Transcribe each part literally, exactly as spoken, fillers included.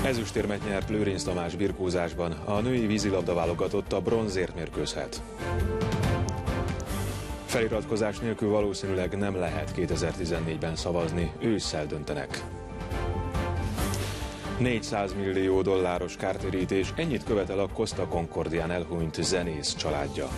Ezüstérmet nyert Lőrinc Tamás birkózásban, a női vízilabda válogatott a bronzért mérkőzhet. Feliratkozás nélkül valószínűleg nem lehet kétezer-tizennégyben szavazni, ősszel döntenek. négyszáz millió dolláros kártérítés, ennyit követel a Costa Concordián elhunyt zenész családja.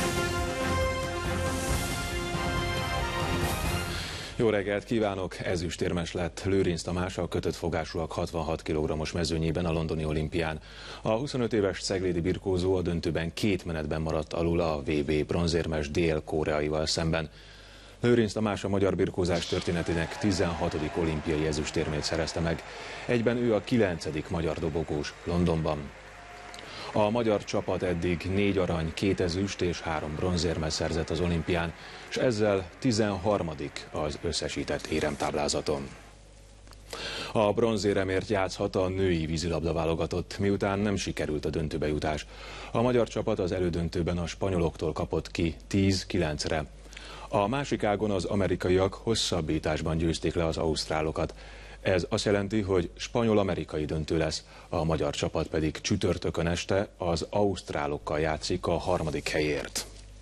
Jó reggelt kívánok! Ezüstérmes lett Lőrinc Tamás a kötött fogásúak hatvanhat kilogrammos mezőnyében a londoni olimpián. A huszonöt éves ceglédi birkózó a döntőben két menetben maradt alul a vé bé bronzérmes dél-koreaival szemben. Lőrinc Tamás a magyar birkózás történetének tizenhatodik olimpiai ezüstérmét szerezte meg. Egyben ő a kilencedik magyar dobogós Londonban. A magyar csapat eddig négy arany, két ezüst és három bronzérmet szerzett az olimpián, és ezzel tizenharmadik az összesített éremtáblázaton. A bronzéremért játszhat a női vízilabda válogatott, miután nem sikerült a döntőbe jutás. A magyar csapat az elődöntőben a spanyoloktól kapott ki tíz kilencre. A másik ágon az amerikaiak hosszabbításban győzték le az ausztrálokat. Ez azt jelenti, hogy spanyol-amerikai döntő lesz, a magyar csapat pedig csütörtökön este az ausztrálokkal játszik a harmadik helyért.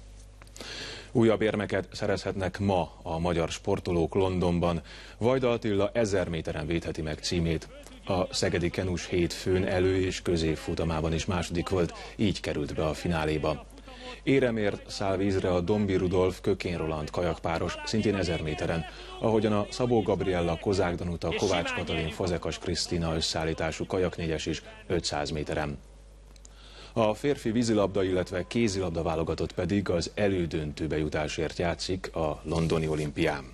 Újabb érmeket szerezhetnek ma a magyar sportolók Londonban. Vajda Attila ezer méteren védheti meg címét. A szegedi kenus hétfőn elő- és középfutamában is második volt, így került be a fináléba. Éremért száll vízre a Dombi Rudolf Kökén Roland kajakpáros, szintén ezer méteren, ahogyan a Szabó Gabriella Kozák Danuta Kovács Katalin Fazekas Krisztina összeállítású kajaknégyes is ötszáz méteren. A férfi vízilabda, illetve kézilabda válogatott pedig az elődöntőbe jutásért játszik a londoni olimpián.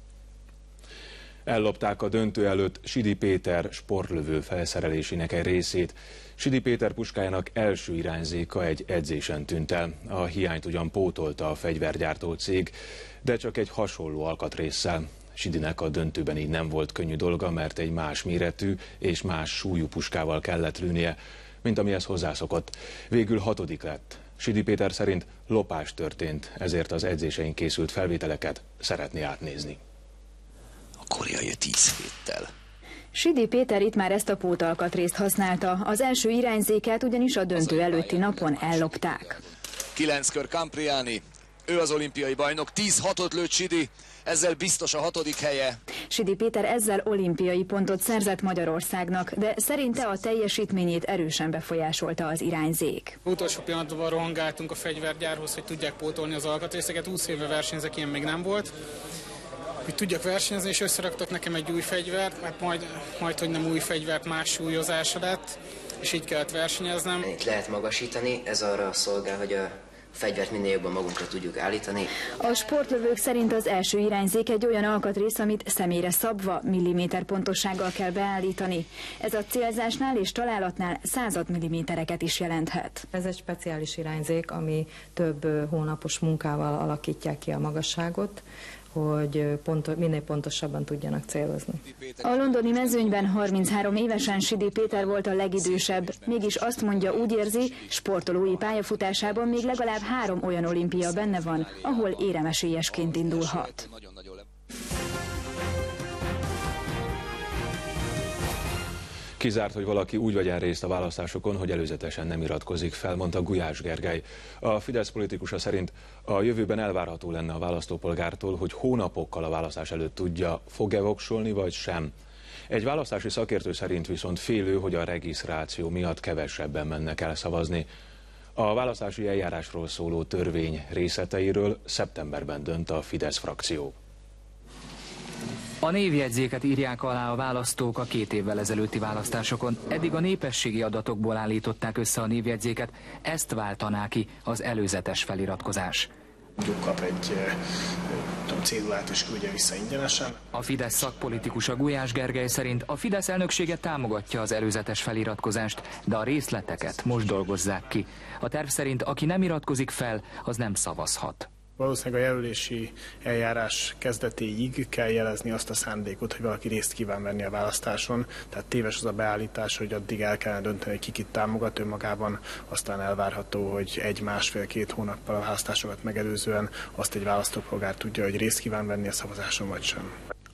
Ellopták a döntő előtt Sidi Péter sportlövő felszerelésének egy részét. Sidi Péter puskájának első irányzéka egy edzésen tűnt el. A hiányt ugyan pótolta a fegyvergyártó cég, de csak egy hasonló alkatrésszel. Sidinek a döntőben így nem volt könnyű dolga, mert egy más méretű és más súlyú puskával kellett lőnie, mint amihez hozzászokott. Végül hatodik lett. Sidi Péter szerint lopás történt, ezért az edzésein készült felvételeket szeretné átnézni. A koreai tíz héttel. Sidi Péter itt már ezt a pótalkatrészt használta, az első irányzéket ugyanis a döntő előtti napon ellopták. kilenc kör Campriani, ő az olimpiai bajnok, tíz hatot lőtt Sidi, ezzel biztos a hatodik helye. Sidi Péter ezzel olimpiai pontot szerzett Magyarországnak, de szerinte a teljesítményét erősen befolyásolta az irányzék. Utolsó pillanatban rohangáltunk a fegyvergyárhoz, hogy tudják pótolni az alkatrészeket, húsz éve versenyzek, ilyen még nem volt. Hogy tudjak versenyezni, és összeraktak nekem egy új fegyvert, mert majd, majd hogy nem új fegyvert, más súlyozása lett, és így kellett versenyeznem. Itt lehet magasítani, ez arra szolgál, hogy a fegyvert minél jobban magunkra tudjuk állítani. A sportlövők szerint az első irányzék egy olyan alkatrész, amit személyre szabva milliméter pontossággal kell beállítani. Ez a célzásnál és találatnál század millimétereket is jelenthet. Ez egy speciális irányzék, ami több hónapos munkával alakítják ki a magasságot, hogy pont, minél pontosabban tudjanak célozni. A londoni mezőnyben harminchárom évesen Sidi Péter volt a legidősebb, mégis azt mondja, úgy érzi, sportolói pályafutásában még legalább három olyan olimpia benne van, ahol éremesélyesként indulhat. Kizárt, hogy valaki úgy vegyen részt a választásokon, hogy előzetesen nem iratkozik fel, mondta Gulyás Gergely. A Fidesz politikusa szerint a jövőben elvárható lenne a választópolgártól, hogy hónapokkal a választás előtt tudja, fog-e voksolni vagy sem. Egy választási szakértő szerint viszont félő, hogy a regisztráció miatt kevesebben mennek el szavazni. A választási eljárásról szóló törvény részleteiről szeptemberben dönt a Fidesz frakció. A névjegyzéket írják alá a választók a két évvel ezelőtti választásokon. Eddig a népességi adatokból állították össze a névjegyzéket, ezt váltaná ki az előzetes feliratkozás. Kap egy cédulát és küldje vissza ingyenesen. A Fidesz szakpolitikusa Gulyás Gergely szerint a Fidesz elnöksége támogatja az előzetes feliratkozást, de a részleteket most dolgozzák ki. A terv szerint aki nem iratkozik fel, az nem szavazhat. Valószínűleg a jelölési eljárás kezdetéig kell jelezni azt a szándékot, hogy valaki részt kíván venni a választáson. Tehát téves az a beállítás, hogy addig el kellene dönteni, hogy ki kit támogat önmagában, aztán elvárható, hogy egy, másfél-két hónappal a választásokat megelőzően azt egy választópolgár tudja, hogy részt kíván venni a szavazáson vagy sem.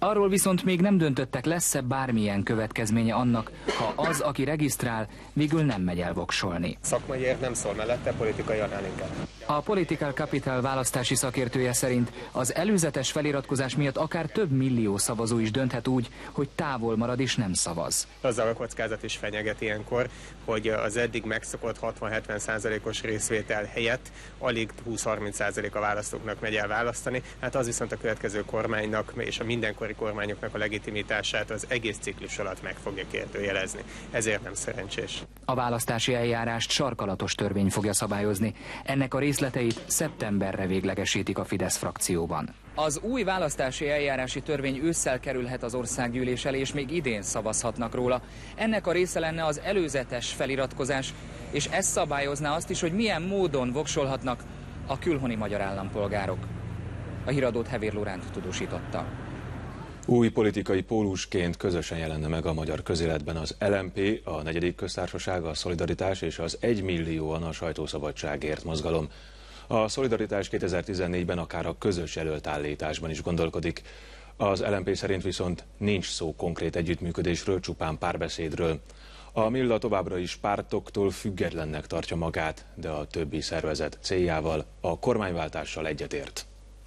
Arról viszont még nem döntöttek, lesz-e bármilyen következménye annak, ha az, aki regisztrál, végül nem megy el voksolni. Szakmaiért nem szól mellette, politikai annál inkább. A Political Capital választási szakértője szerint az előzetes feliratkozás miatt akár több millió szavazó is dönthet úgy, hogy távol marad és nem szavaz. Azzal a kockázat is fenyeget ilyenkor, hogy az eddig megszokott hatvan-hetven százalékos részvétel helyett alig húsz-harminc százalék a választóknak megy el választani. Hát az viszont a következő kormánynak és a mindenkori kormányoknak a legitimitását az egész ciklus alatt meg fogja kérdőjelezni. Ezért nem szerencsés. A választási eljárást sarkalatos törvény fogja szabályozni. Ennek a részleteit szeptemberre véglegesítik a Fidesz frakcióban. Az új választási eljárási törvény ősszel kerülhet az országgyűlés elé, és még idén szavazhatnak róla. Ennek a része lenne az előzetes feliratkozás, és ez szabályozná azt is, hogy milyen módon voksolhatnak a külhoni magyar állampolgárok. A híradót Hevér Lóránt tudósította. Új politikai pólusként közösen jelenne meg a magyar közéletben az el em pé, a negyedik köztársaság, a Szolidaritás és az egymillióan a sajtószabadságért mozgalom. A Szolidaritás kétezer-tizennégyben akár a közös jelölt állításban is gondolkodik. Az el em pé szerint viszont nincs szó konkrét együttműködésről, csupán párbeszédről. A Milla továbbra is pártoktól függetlennek tartja magát, de a többi szervezet céljával, a kormányváltással egyetért.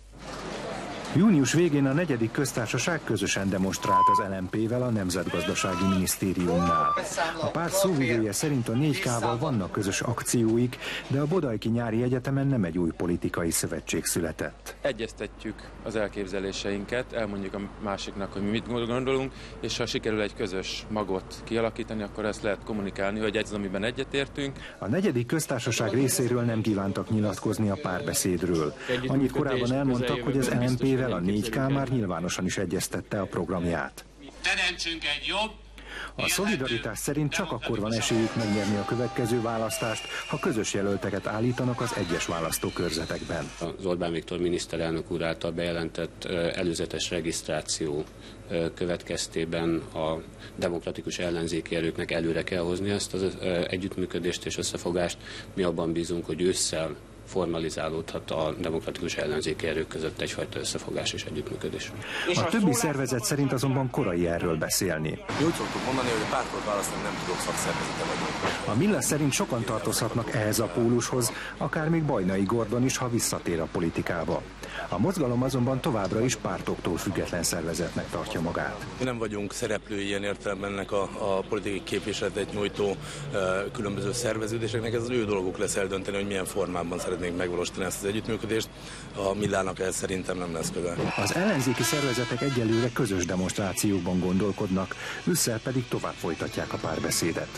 Június végén a negyedik köztársaság közösen demonstrált az el em pével a Nemzetgazdasági Minisztériumnál. A párt szóvivője szerint a négy ká-val vannak közös akcióik, de a Bodajki Nyári Egyetemen nem egy új politikai szövetség született. Egyeztetjük az elképzeléseinket, elmondjuk a másiknak, hogy mi mit gondolunk, és ha sikerül egy közös magot kialakítani, akkor ezt lehet kommunikálni, hogy ez, amiben egyetértünk. A negyedik köztársaság részéről nem kívántak nyilatkozni a párbeszédről. Annyit korábban elmondtak, hogy az el em pével a négy ká már nyilvánosan is egyeztette a programját. Teremtsünk egy jobb, A Szolidaritás szerint csak akkor van esélyük megnyerni a következő választást, ha közös jelölteket állítanak az egyes választókörzetekben. Az Orbán Viktor miniszterelnök úr által bejelentett előzetes regisztráció következtében a demokratikus ellenzéki erőknek előre kell hozni ezt az együttműködést és összefogást. Mi abban bízunk, hogy ősszel formalizálódhat a demokratikus ellenzéki erők között egyfajta összefogás és együttműködés. A többi szervezet szerint azonban korai erről beszélni. Mi úgy szoktuk mondani, hogy a pártot választani nem tudok, szakszervezete vagyunk. A Milla szerint sokan tartozhatnak ehhez a pólushoz, akár még Bajnai Gordon is, ha visszatér a politikába. A mozgalom azonban továbbra is pártoktól független szervezetnek tartja magát. Mi nem vagyunk szereplői ilyen értelemben ennek a, a politikai képviseletet nyújtó e, különböző szerveződéseknek, ez az ő dolguk lesz eldönteni, hogy milyen formában szeretnénk megvalósítani ezt az együttműködést. A Millának ez szerintem nem lesz köve. Az ellenzéki szervezetek egyelőre közös demonstrációkban gondolkodnak, ősszel pedig tovább folytatják a párbeszédet.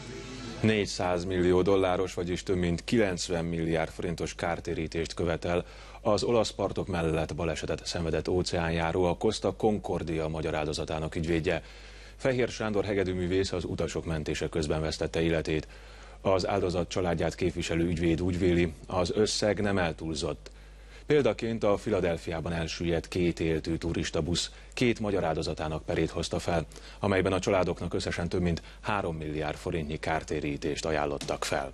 négyszáz millió dolláros, vagyis több mint kilencven milliárd forintos kártérítést követel az olasz partok mellett balesetet szenvedett óceánjáró, a Costa Concordia magyar áldozatának ügyvédje. Fehér Sándor hegedűművész az utasok mentése közben vesztette életét. Az áldozat családját képviselő ügyvéd úgy véli, az összeg nem eltúlzott. Példaként a Philadelphiában elsüllyedt két éltű turistabusz két magyar áldozatának perét hozta fel, amelyben a családoknak összesen több mint három milliárd forintnyi kártérítést ajánlottak fel.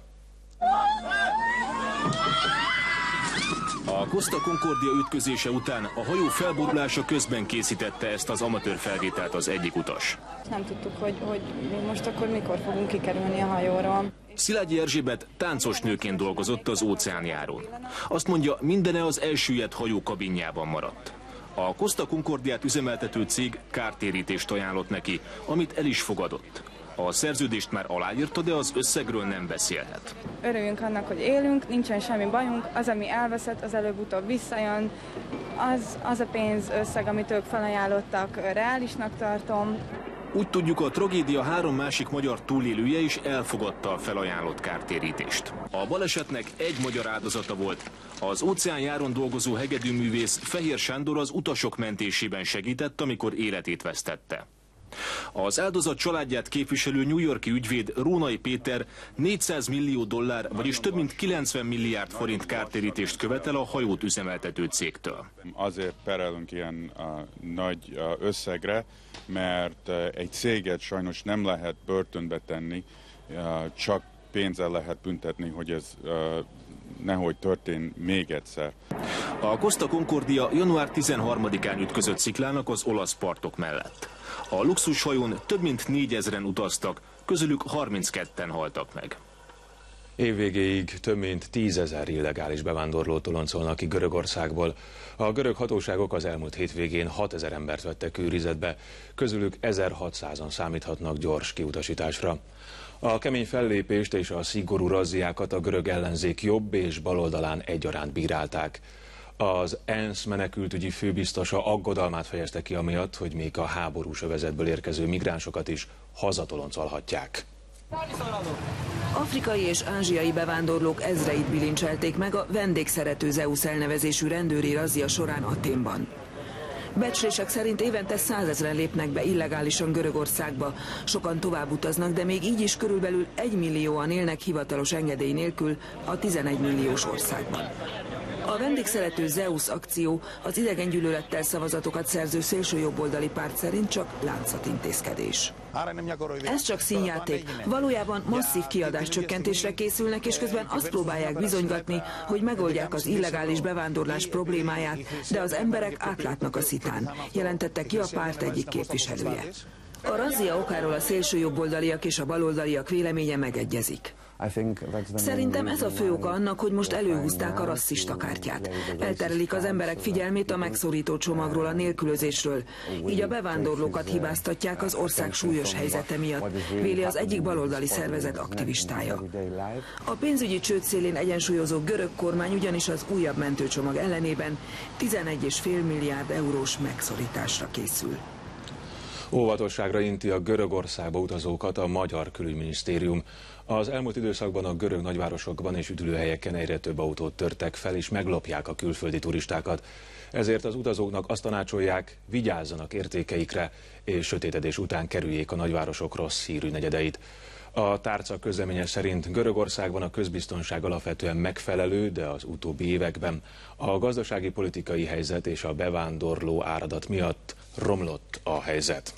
A Costa Concordia ütközése után a hajó felborulása közben készítette ezt az amatőr felvételt az egyik utas. Nem tudtuk, hogy, hogy most akkor mikor fogunk kikerülni a hajóról. Szilágyi Erzsébet táncos nőként dolgozott az óceánjárón. Azt mondja, mindene az elsüllyedt hajó kabinjában maradt. A Costa Concordiát üzemeltető cég kártérítést ajánlott neki, amit el is fogadott. A szerződést már aláírta, de az összegről nem beszélhet. Örüljünk annak, hogy élünk, nincsen semmi bajunk, az, ami elveszett, az előbb-utóbb visszajön. Az, az a pénzösszeg, amit ők felajánlottak, reálisnak tartom. Úgy tudjuk, a tragédia három másik magyar túlélője is elfogadta a felajánlott kártérítést. A balesetnek egy magyar áldozata volt. Az óceánjáron dolgozó hegedűművész Fehér Sándor az utasok mentésében segített, amikor életét vesztette. Az áldozat családját képviselő New York-i ügyvéd Rónai Péter négyszáz millió dollár, vagyis több mint kilencven milliárd forint kártérítést követel a hajót üzemeltető cégtől. Azért perelünk ilyen uh, nagy uh, összegre, mert uh, egy céget sajnos nem lehet börtönbe tenni, uh, csak pénzzel lehet büntetni, hogy ez uh, nehogy történjen még egyszer. A Costa Concordia január tizenharmadikán ütközött sziklának az olasz partok mellett. A luxushajón több mint négyezren utaztak, közülük harmincketten haltak meg. Évvégéig több mint tízezer illegális bevándorlót toloncolnak ki Görögországból. A görög hatóságok az elmúlt hétvégén hatezer embert vettek őrizetbe, közülük ezerhatszázan számíthatnak gyors kiutasításra. A kemény fellépést és a szigorú razziákat a görög ellenzék jobb és baloldalán egyaránt bírálták. Az ENSZ menekültügyi főbiztosa aggodalmát fejezte ki amiatt, hogy még a háborús övezetből érkező migránsokat is hazatoloncolhatják. Afrikai és ázsiai bevándorlók ezreit bilincselték meg a vendégszerető Zeusz elnevezésű rendőri razzia során Athénban. Becslések szerint évente százezren lépnek be illegálisan Görögországba, sokan tovább utaznak, de még így is körülbelül egymillióan élnek hivatalos engedély nélkül a tizenegy milliós országban. A vendégszerető Zeusz akció az idegengyűlölettel szavazatokat szerző szélsőjobboldali párt szerint csak látszatintézkedés. Ez csak színjáték. Valójában masszív kiadáscsökkentésre készülnek, és közben azt próbálják bizonygatni, hogy megoldják az illegális bevándorlás problémáját, de az emberek átlátnak a szitán, jelentette ki a párt egyik képviselője. A razzia okáról a szélsőjobboldaliak és a baloldaliak véleménye megegyezik. Szerintem ez a fő oka annak, hogy most előhúzták a rasszista kártyát. Elterelik az emberek figyelmét a megszorító csomagról, a nélkülözésről. Így a bevándorlókat hibáztatják az ország súlyos helyzete miatt, véli az egyik baloldali szervezet aktivistája. A pénzügyi csőd szélén egyensúlyozó görög kormány ugyanis az újabb mentőcsomag ellenében tizenegy egész öt milliárd eurós megszorításra készül. Óvatosságra inti a Görögországba utazókat a magyar külügyminisztérium. Az elmúlt időszakban a görög nagyvárosokban és üdülőhelyeken egyre több autót törtek fel, és meglopják a külföldi turistákat. Ezért az utazóknak azt tanácsolják, vigyázzanak értékeikre, és sötétedés után kerüljék a nagyvárosok rossz hírű negyedeit. A tárca közleménye szerint Görögországban a közbiztonság alapvetően megfelelő, de az utóbbi években a gazdasági politikai helyzet és a bevándorló áradat miatt romlott a helyzet.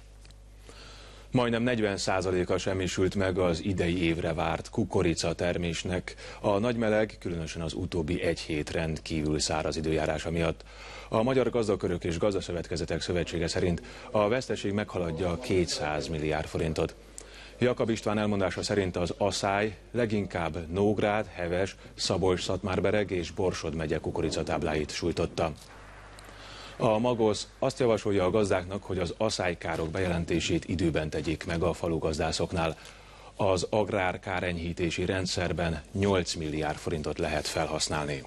Majdnem negyven százaléka semmisült meg az idei évre várt kukorica termésnek a nagy meleg, különösen az utóbbi egy hét rendkívül száraz időjárása miatt. A Magyar Gazdakörök és Gazdaszövetkezetek Szövetsége szerint a veszteség meghaladja a kétszáz milliárd forintot. Jakab István elmondása szerint az aszály leginkább Nógrád, Heves, Szabolcs-Szatmárbereg és Borsod megye kukoricatábláit sújtotta. A Magosz azt javasolja a gazdáknak, hogy az aszálykárok bejelentését időben tegyék meg a falugazdászoknál. Az agrárkárenyhítési rendszerben nyolc milliárd forintot lehet felhasználni.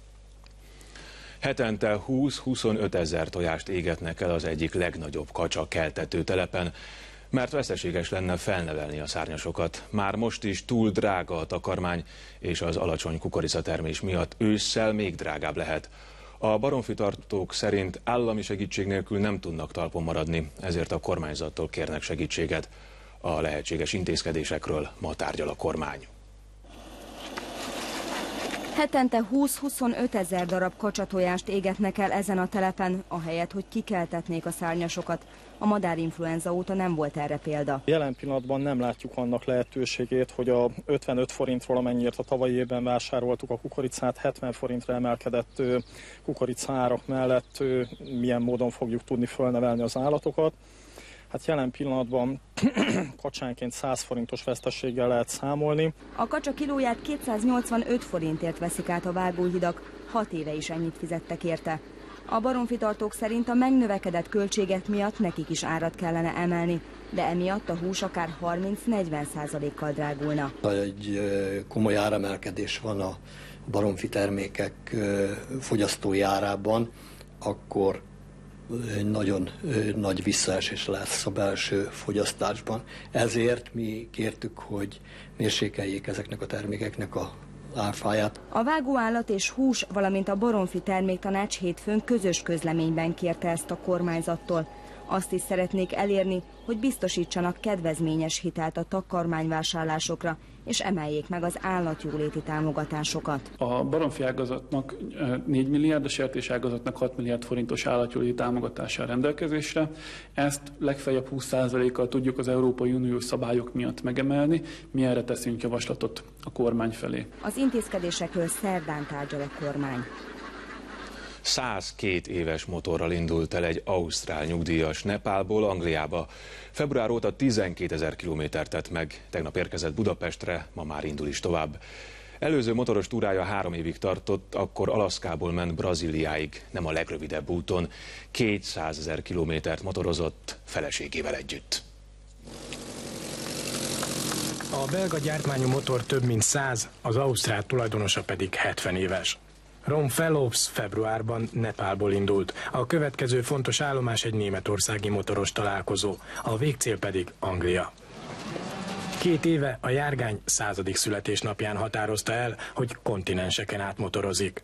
Hetente húsz-huszonöt ezer tojást égetnek el az egyik legnagyobb kacsa keltető telepen, mert veszteséges lenne felnevelni a szárnyasokat. Már most is túl drága a takarmány, és az alacsony kukoricatermés miatt ősszel még drágább lehet. A baromfitartók szerint állami segítség nélkül nem tudnak talpon maradni, ezért a kormányzattól kérnek segítséget. A lehetséges intézkedésekről ma tárgyal a kormány. Hetente húsz-huszonöt ezer darab kacsatojást égetnek el ezen a telepen, ahelyett, hogy kikeltetnék a szárnyasokat. A madárinfluenza óta nem volt erre példa. Jelen pillanatban nem látjuk annak lehetőségét, hogy a ötvenöt forintról, amennyiért a tavalyi évben vásároltuk a kukoricát, hetven forintra emelkedett kukoricaárak mellett milyen módon fogjuk tudni fölnevelni az állatokat. Hát jelen pillanatban kacsánként száz forintos veszteséggel lehet számolni. A kacsa kilóját kétszáznyolcvanöt forintért veszik át a vágóhidak, hat éve is ennyit fizettek érte. A baromfitartók szerint a megnövekedett költségek miatt nekik is árat kellene emelni, de emiatt a hús akár harminc-negyven százalékkal drágulna. Egy komoly áremelkedés van a baromfi termékek fogyasztói árában, akkor nagyon nagy visszaesés lesz a belső fogyasztásban. Ezért mi kértük, hogy mérsékeljék ezeknek a termékeknek a árfáját. A vágóállat és hús, valamint a baromfi terméktanács hétfőn közös közleményben kérte ezt a kormányzattól. Azt is szeretnék elérni, hogy biztosítsanak kedvezményes hitelt a takarmányvásárlásokra, és emeljék meg az állatjóléti támogatásokat. A baromfi ágazatnak négy milliárd, a sertés ágazatnak hat milliárd forintos állatjóléti támogatása rendelkezésre. Ezt legfeljebb húsz százalékkal tudjuk az Európai Uniós szabályok miatt megemelni. Mi erre teszünk javaslatot a kormány felé. Az intézkedésekről szerdán tárgyal a kormány. százkét éves motorral indult el egy ausztrál nyugdíjas Nepálból Angliába. Február óta tizenkétezer kilométert tett meg, tegnap érkezett Budapestre, ma már indul is tovább. Előző motoros túrája három évig tartott, akkor Alaszkából ment Brazíliáig, nem a legrövidebb úton. kétszázezer kilométert motorozott feleségével együtt. A belga gyártmányú motor több mint száz, az ausztrál tulajdonosa pedig hetven éves. Ron Fellows februárban Nepálból indult. A következő fontos állomás egy németországi motoros találkozó, a végcél pedig Anglia. Két éve a járgány századik születésnapján határozta el, hogy kontinenseken átmotorozik.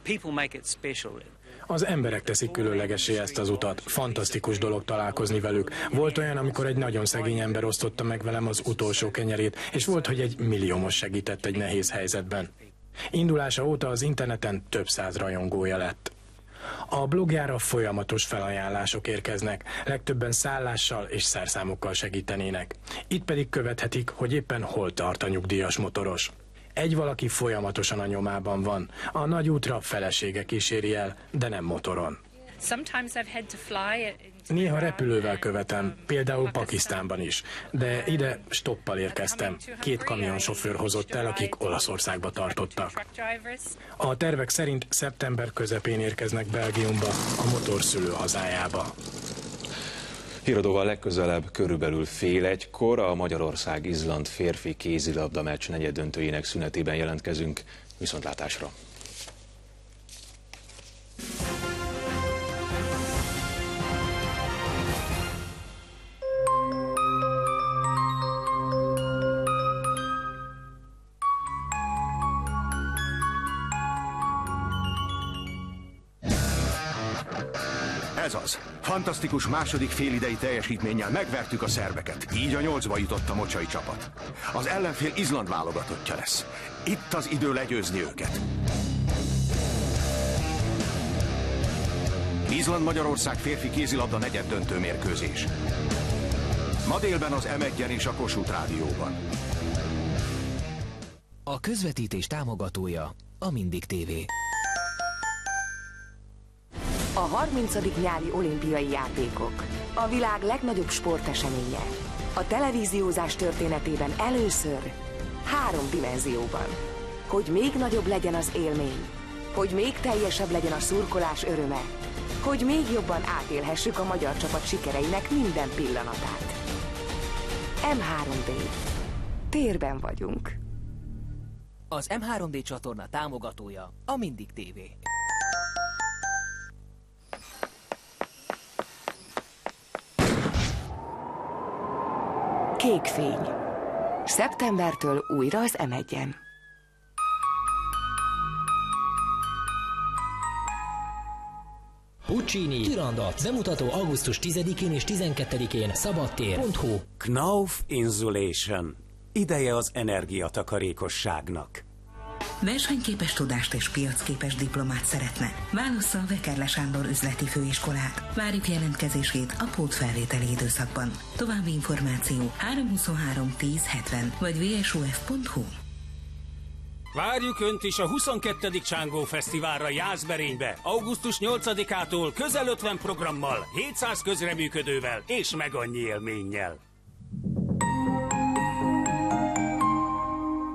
Az emberek teszik különlegessé ezt az utat. Fantasztikus dolog találkozni velük. Volt olyan, amikor egy nagyon szegény ember osztotta meg velem az utolsó kenyerét, és volt, hogy egy milliómos segített egy nehéz helyzetben. Indulása óta az interneten több száz rajongója lett. A blogjára folyamatos felajánlások érkeznek, legtöbben szállással és szerszámokkal segítenének. Itt pedig követhetik, hogy éppen hol tart a nyugdíjas motoros. Egy valaki folyamatosan a nyomában van. A nagy útra felesége kíséri el, de nem motoron. Néha repülővel követem, például Pakisztánban is, de ide stoppal érkeztem. Két kamionsofőr hozott el, akik Olaszországba tartottak. A tervek szerint szeptember közepén érkeznek Belgiumba, a motorszülő hazájába. Híradóval legközelebb körülbelül fél egykor a Magyarország-Izland férfi kézilabda meccs negyeddöntőjének szünetében jelentkezünk. Viszontlátásra! Ez az. Fantasztikus második félidei teljesítménnyel megvertük a szerbeket. Így a nyolcba jutott a mocsai csapat. Az ellenfél Izland válogatottja lesz. Itt az idő legyőzni őket. Izland-Magyarország férfi kézilabda negyeddöntő mérkőzés. Ma délben az em egyen és a Kossuth Rádióban. A közvetítés támogatója a Mindig té vé. A harmincadik nyári olimpiai játékok. A világ legnagyobb sporteseménye. A televíziózás történetében először három dimenzióban. Hogy még nagyobb legyen az élmény. Hogy még teljesebb legyen a szurkolás öröme. Hogy még jobban átélhessük a magyar csapat sikereinek minden pillanatát. em három dé. Térben vagyunk. Az em három dé csatorna támogatója a Mindig té vé. Kék fény. Szeptembertől újra az em egyen. Puccini, Turandot, bemutató augusztus tizedikén és tizenkettedikén szabadtér pont hu. Knauf Insulation. Ideje az energiatakarékosságnak. Versenyképes tudást és piacképes diplomát szeretne. Válassza a Vekerle Sándor üzleti főiskolát. Várjuk jelentkezését a pótfelvételi időszakban. További információ három huszonhárom tíz hetven vagy vé es o ef pont hu. Várjuk Önt is a huszonkettedik Csángó Fesztiválra Jászberénybe, augusztus nyolcadikától közel ötven programmal, hétszáz közreműködővel és meg annyi élménnyel.